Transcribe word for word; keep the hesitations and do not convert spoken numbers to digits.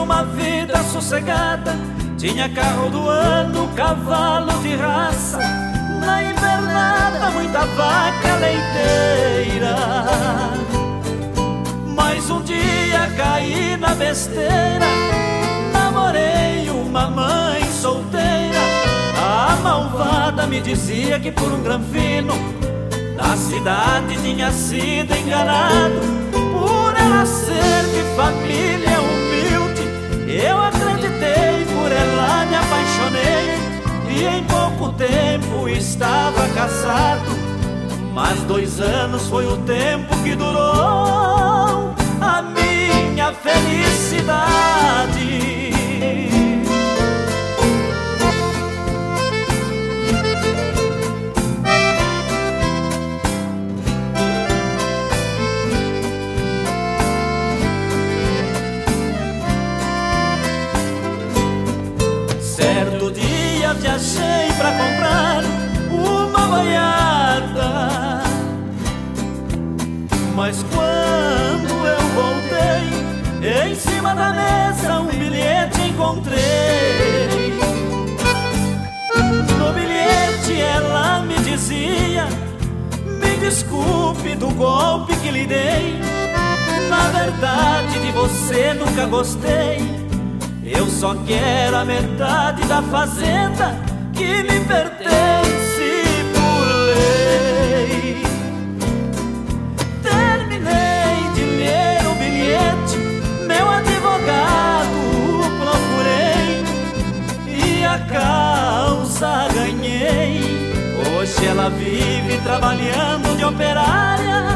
uma vida sossegada, tinha carro do ano, cavalo de raça, na invernada muita vaca leiteira. Mas um dia caí na besteira, namorei uma mãe solteira. A malvada me dizia que por um granfino da cidade tinha sido enganado. Por ela ser de família humilde, eu acreditei, por ela me apaixonei, e em pouco tempo estava casado. Mas dois anos foi o tempo que durou a minha felicidade. Certo dia viajei pra comprar uma boiada, mas quando eu voltei, em cima da mesa um bilhete encontrei. No bilhete ela me dizia: me desculpe do golpe que lhe dei, na verdade de você nunca gostei. Eu só quero a metade da fazenda que me pertence por lei. Terminei de ler o bilhete, meu advogado procurei, e a causa ganhei. Hoje ela vive trabalhando de operária